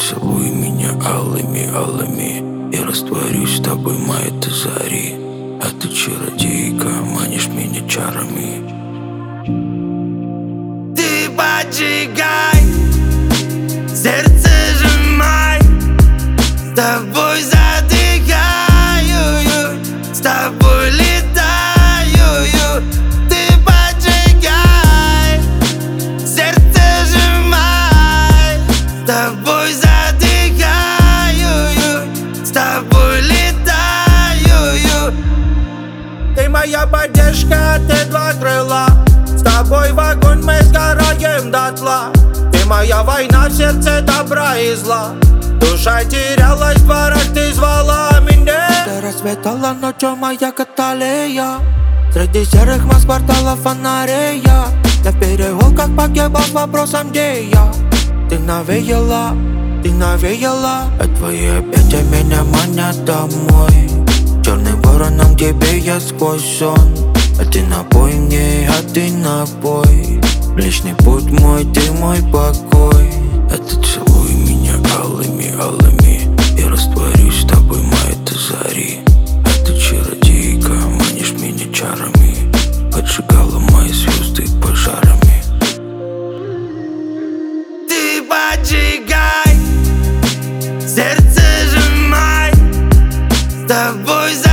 целуй меня алыми. Я растворюсь с тобой, моей ты зари. А ты чародейка, манишь меня чарами. Ты поджигай, сердце сжимай, с тобой задыхаю, с тобой летаю. Ты поджигай, сердце сжимай, с тобой задыхаю, с тобой летаю. Ты моя поддержка, ты два крыла. С тобой в огонь мы сгораем дотла. Ты моя война в сердце добра и зла. Душа терялась в дворах, ты звала меня. Ты расцветала ночью моя Каталея. Среди серых маск квартала фонарей я в переулках погибал с вопросом, где я. Ты навеяла. А твои объятия меня манят домой. Черным вороном к тебе я сквозь сон. А ты напой мне, а ты напой. Личный путь мой, ты мой покой. А ты целуй меня алыми. Я растворюсь с тобой, моей ты зари. А ты чародейка, манишь меня чарами. Поджигала мои звезды пожарами. Ты поджигай, сердце сжимай, с тобой